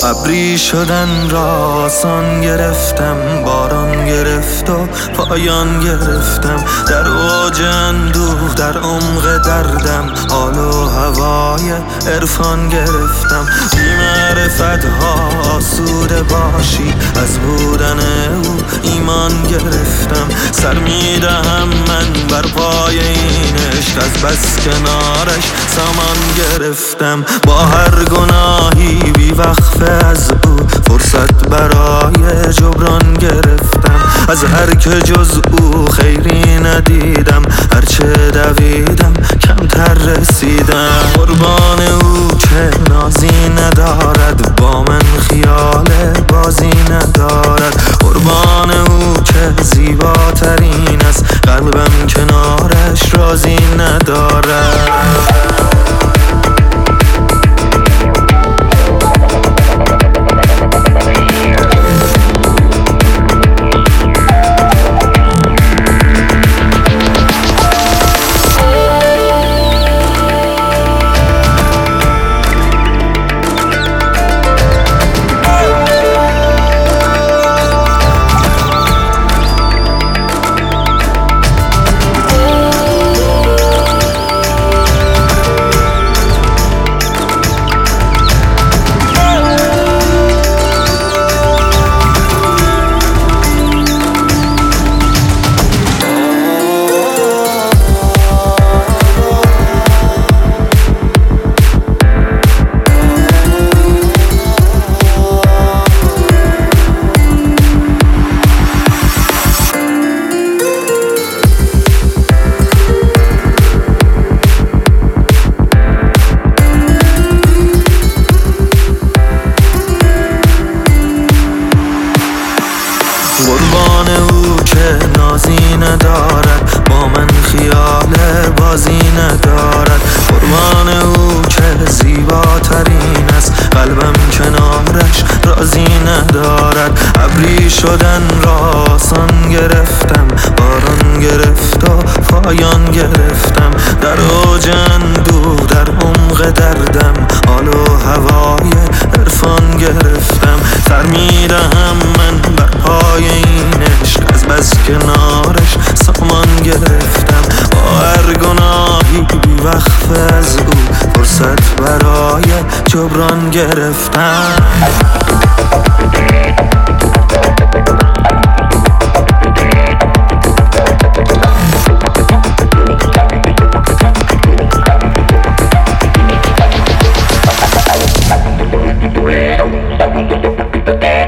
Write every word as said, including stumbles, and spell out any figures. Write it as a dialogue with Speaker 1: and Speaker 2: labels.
Speaker 1: ابری شدن را آسان گرفتم، باران گرفت و پایان گرفتم. در اوج اندوه در عمق دردم، حال و هوای عرفان گرفتم. بی معرفت ها آسوده باشی، از بودن او ایمان گرفتم. سر میدهم من بر پای این عشق، از بس کنارش سامان گرفتم. با هر گناهی بی وقفه از او فرصت برای جبران گرفتم. از هر که جز او خیری ندیدم، هرچه دویدم کمتر رسیدم. قربان او که نازی ندارد، با من خیال بازی ندارد. قربان او که زیباترین است، قلبم کنارش رازی ندارد. قربان او که نازی ندارد، با من خیال بازی ندارد. قربان او که زیباترین است، قلبم کنارش رازی ندارد. ابری شدن را آسان گرفتم، باران گرفت و پایان گرفتم. در اوج اندوه در عمق دردم، حال و هوای عرفان گرفتم. سر میدهم من بر پای این عشق، از بس کنارش سامان گرفتم. با هر گناهی بی وقفه از او فرصت برای جبران گرفتم.
Speaker 2: Yeah.